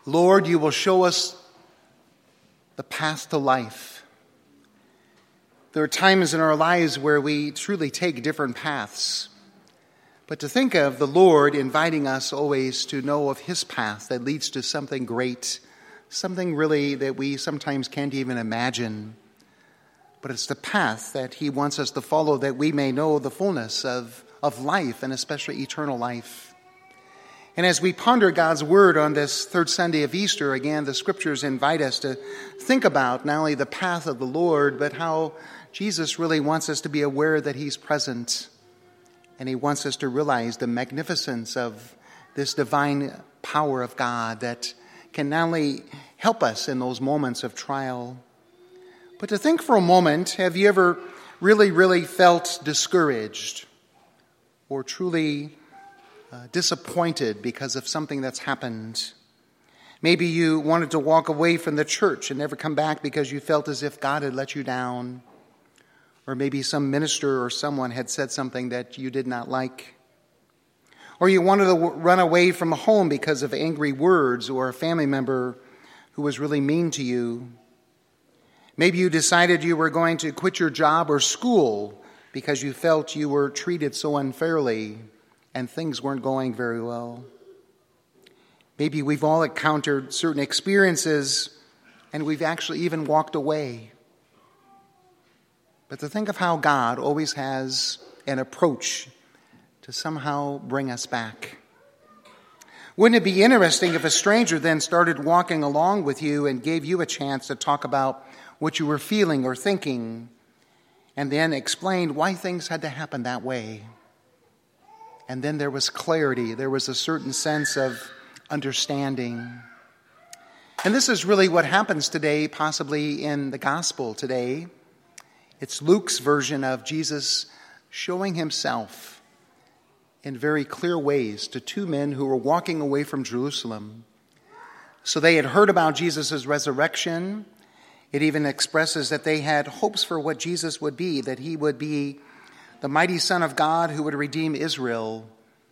Lord, you will show us the path to life. There are times in our lives where we truly take different paths. But to think of the Lord inviting us always to know of his path that leads to something great, something really that we sometimes can't even imagine. But it's the path that he wants us to follow that we may know the fullness of life, and especially eternal life. And as we ponder God's word on this third Sunday of Easter, again, the scriptures invite us to think about not only the path of the Lord, but how Jesus really wants us to be aware that he's present. And he wants us to realize the magnificence of this divine power of God that can not only help us in those moments of trial, but to think for a moment, have you ever really felt discouraged or truly disappointed because of something that's happened? Maybe you wanted to walk away from the church and never come back because you felt as if God had let you down. Or maybe some minister or someone had said something that you did not like. Or you wanted to run away from home because of angry words or a family member who was really mean to you. Maybe you decided you were going to quit your job or school because you felt you were treated so unfairly and things weren't going very well. Maybe we've all encountered certain experiences and we've actually even walked away. But to think of how God always has an approach to somehow bring us back. Wouldn't it be interesting if a stranger then started walking along with you and gave you a chance to talk about what you were feeling or thinking, and then explained why things had to happen that way? And then there was clarity. There was a certain sense of understanding. And this is really what happens today, possibly in the gospel today. It's Luke's version of Jesus showing himself in very clear ways to two men who were walking away from Jerusalem. So they had heard about Jesus' resurrection. It even expresses that they had hopes for what Jesus would be, that he would be the mighty Son of God who would redeem Israel.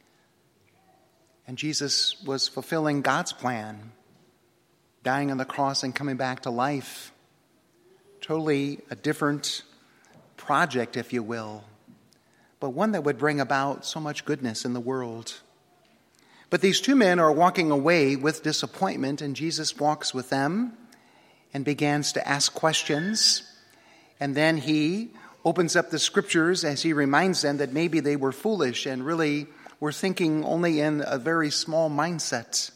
And Jesus was fulfilling God's plan, dying on the cross and coming back to life. Totally a different project, if you will, but one that would bring about so much goodness in the world. But these two men are walking away with disappointment, and Jesus walks with them and begins to ask questions. And then he opens up the scriptures as he reminds them that maybe they were foolish and really were thinking only in a very small mindset.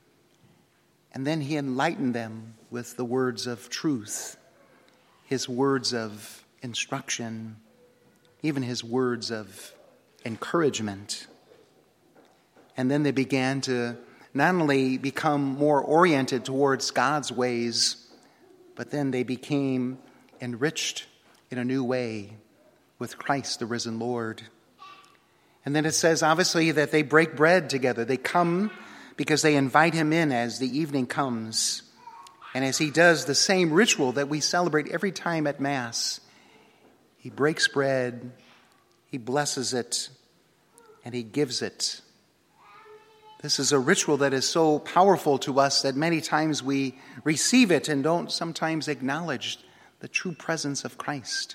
And then he enlightened them with the words of truth, his words of instruction, even his words of encouragement. And then they began to not only become more oriented towards God's ways, but then they became enriched in a new way with Christ, the risen Lord. And then it says, obviously, that they break bread together. They come because they invite him in as the evening comes. And as he does the same ritual that we celebrate every time at Mass, he breaks bread, he blesses it, and he gives it. This is a ritual that is so powerful to us that many times we receive it and don't sometimes acknowledge the true presence of Christ.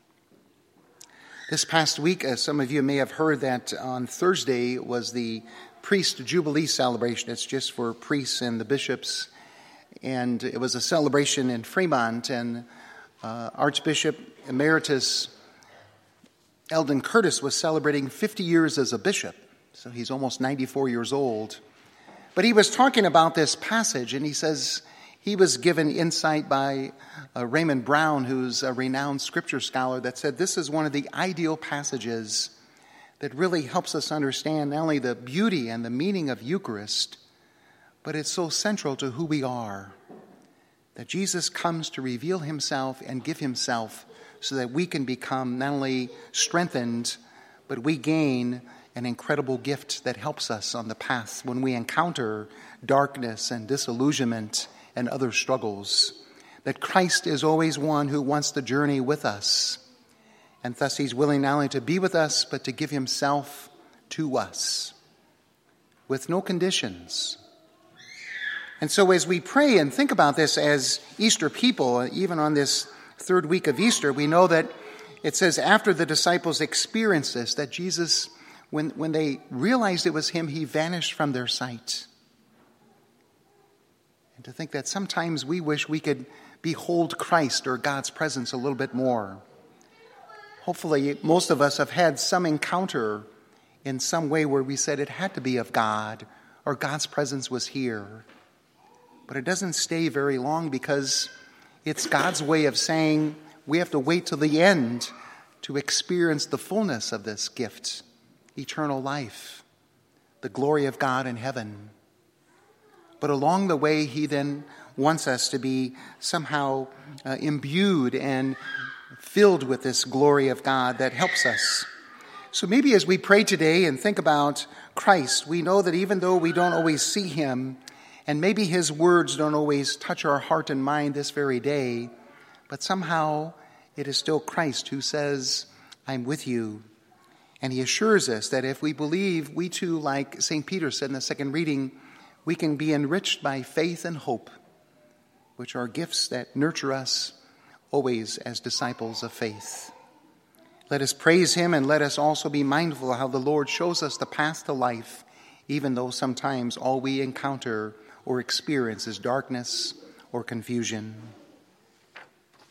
This past week, as some of you may have heard, that on Thursday was the Priest Jubilee celebration. It's just for priests and the bishops. And it was a celebration in Fremont, and Archbishop Emeritus Eldon Curtis was celebrating 50 years as a bishop. So he's almost 94 years old. But he was talking about this passage, and he says he was given insight by Raymond Brown, who's a renowned scripture scholar, that said this is one of the ideal passages that really helps us understand not only the beauty and the meaning of Eucharist, but it's so central to who we are, that Jesus comes to reveal himself and give himself so that we can become not only strengthened, but we gain an incredible gift that helps us on the path when we encounter darkness and disillusionment and other struggles. That Christ is always one who wants to journey with us. And thus he's willing not only to be with us, but to give himself to us with no conditions. And so as we pray and think about this as Easter people, even on this third week of Easter, we know that it says after the disciples experienced this, that Jesus, when they realized it was him, he vanished from their sight. And to think that sometimes we wish we could behold Christ or God's presence a little bit more. Hopefully, most of us have had some encounter in some way where we said it had to be of God or God's presence was here. But it doesn't stay very long because it's God's way of saying we have to wait till the end to experience the fullness of this gift, eternal life, the glory of God in heaven. But along the way, he then wants us to be somehow imbued and filled with this glory of God that helps us. So maybe as we pray today and think about Christ, we know that even though we don't always see him, and maybe his words don't always touch our heart and mind this very day, but somehow it is still Christ who says, I'm with you. And he assures us that if we believe, we too, like St. Peter said in the second reading, we can be enriched by faith and hope, which are gifts that nurture us always as disciples of faith. Let us praise him, and let us also be mindful of how the Lord shows us the path to life, even though sometimes all we encounter or experience is darkness or confusion.